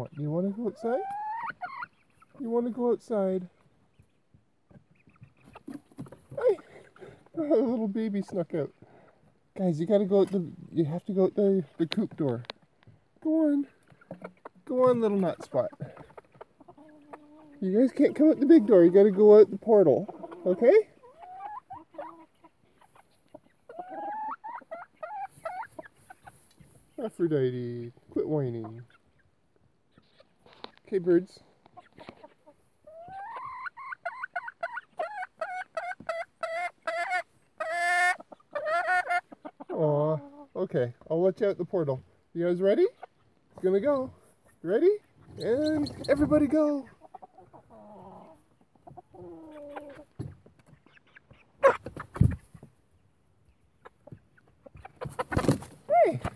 want? Do you want to go outside? You want to go outside? Hey, a little baby snuck out. Guys, you gotta go out you have to go out the coop door. Go on. Go on, little nut spot. You guys can't come out the big door. You gotta go out the portal. Okay? Aphrodite, quit whining. Okay, birds. Aw, okay. I'll let you out the portal. You guys ready? It's gonna go. Ready? And everybody go. Hey!